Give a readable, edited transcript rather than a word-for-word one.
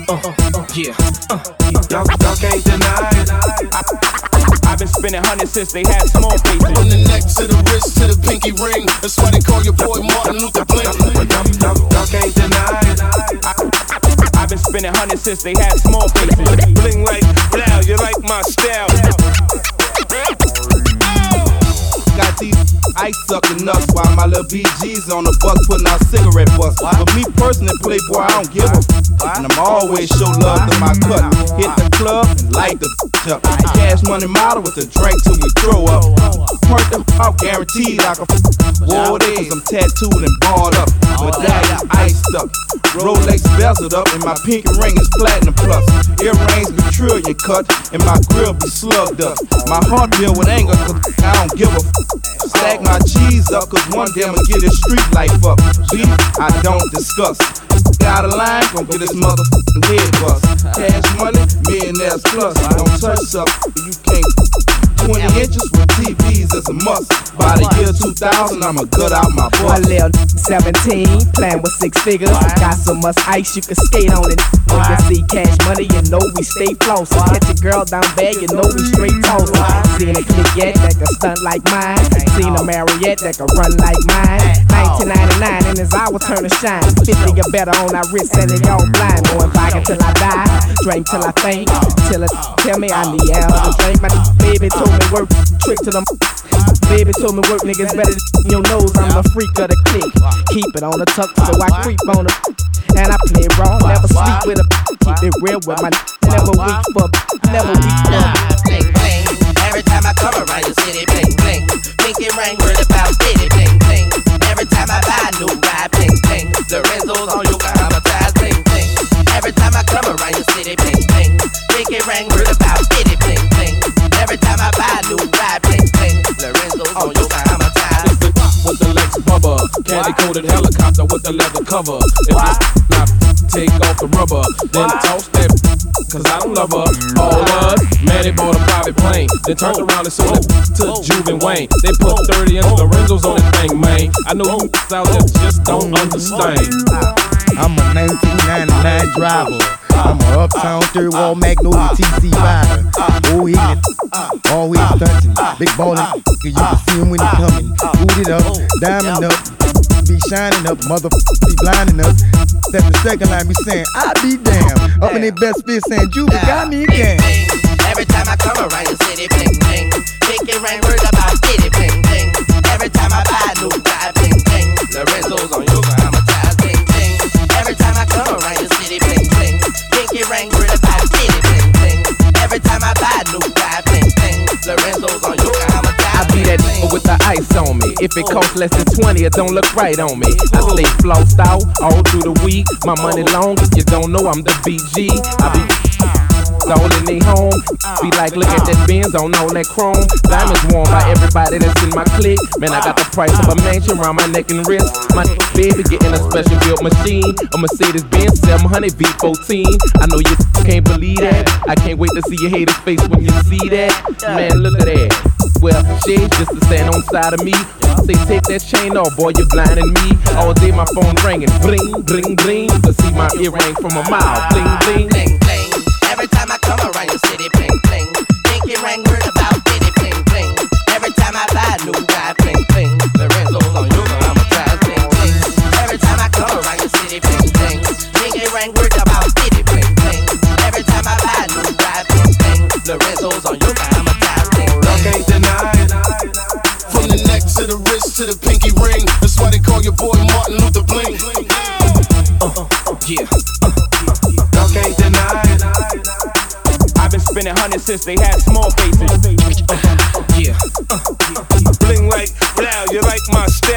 Yeah. Y'all can't deny it. I've been spending hundreds since they had small faces. From the neck to the wrist to the pinky ring. That's why they call your boy Martin Luther Bling. Y'all can't deny it. I've been spending hundreds since they had small faces. Bling like, blow, you like my style. Got these ice sucking nuts while my little BG's on the bus putting out cigarette butts. But me personally, Playboy, I don't give a and I'm always show love to my cut. Hit the club and light the up. Cash money model with the drink till we throw up. Hurt them out, guaranteed I can war days. I'm tattooed and barred up. Medallion iced up. Rolex bezeled up and my pinky ring is platinum plus. Earrings be trillion cut and my grill be slugged up. My heart deal with anger cause I don't give a Stack my cheese up cause one day I'ma get his street life up. Beef, I don't discuss. Got a line, gon' get this motherfucking head bust. Cash money, millionaires plus. Don't touch up, you can't. 20 inches with TVs is a must. By the year 2000, I'ma gut out my butt. A little 17, playing with six figures. Got so much ice you can skate on it. When you see cash money, you know we stay flossing. Catch a girl down bad, you know we straight tossing. Seen a click yet that can stunt like mine. Seen a Marriott that can run like mine. 1999 and it's our turn to shine. 50 or better on our wrist and they all blind. Going vodka till I die, drink till I faint. Till it tell me I need air to drink. My baby told me work, trick to them. Baby told me work niggas better than your nose. I'm a freak of the clique. Keep it on the tuck so I creep on the and I play raw, never sleep with a keep it real with my never weak for never weak for bling bling. Every time I come around your city, bling bling. Pinky ring word about city, bling bling. Every time I buy a new ride, bling bling. Lorenzo's on Yokohama ties, bling bling. Every time I come around your city, bling bling. Pinky ring word about city, bling bling. Every time I buy a new ride, bling bling. Lorenzo's on Yokohama ties. With the Lex Bubba, candy coated helicopter with the leather cover. If this not take off the rubber, then toss that cause I don't love her. All us, man, they bought a private plane, then turned around and sold it to Juven Wayne. They put 30 into the Lorenzo's on that thing, man. I know you out there just don't understand. I'm a 1999 driver. I'm a uptown third wall Magnolia TC rider. Oh, ignorant, always stunting. Big ballin', you can see him when he coming. Booted up, diamond up, be shining up, be blinding us. That's the second line be saying, I be damn. Up in their best fit saying, Juba got me again. Every time I come around your city, bling bling. Pinky ring words about city, bling bling. Every time I buy a new ride, bling bling. Lorenzo's on Yokohama ties, bling bling. Every time I come around your city, bling bling. Pinky ring word about city, bling bling. Every time I buy a new ride, bling bling. Lorenzo's on Yokohama ties. I be that nigga with the ice on me. If it costs less than 20, it don't look right on me. I stay flossed out all through the week. My money long, if you don't know, I'm the BG. I be all in they home. Be like, look at that Benz on all that chrome. Diamonds worn by everybody that's in my clique. Man, I got the price of a mansion around my neck and wrist. My baby getting a special built machine, a Mercedes-Benz 700 V14. I know you can't believe that. I can't wait to see your haters' face when you see that. Man, look at that. Well, shade just to stand on side of me. Say take that chain off, boy, you're blinding me. All day my phone ringing, bling, bling, bling. To see my earring from a mile, bling, bling, bling, bling. Every time I come around your city, bling, bling. Pinky ring word about city, bling, bling. Every time I buy a new ride, bling, bling. Lorenzo's on Yokohama ties, bling, bling. Every time I come around your city, bling, bling. Pinky ring word about city, bling, bling. Every time I buy a new ride, bling, bling. Lorenzo's on Yokohama ties, bling, bling. Can't deny it. From the neck to the wrist to the pinky ring. That's why they call your boy Martin Luther Bling. Yeah. Y'all can't deny it. I've been spending hundreds since they had small faces. Yeah. Bling like, blow, you like my style.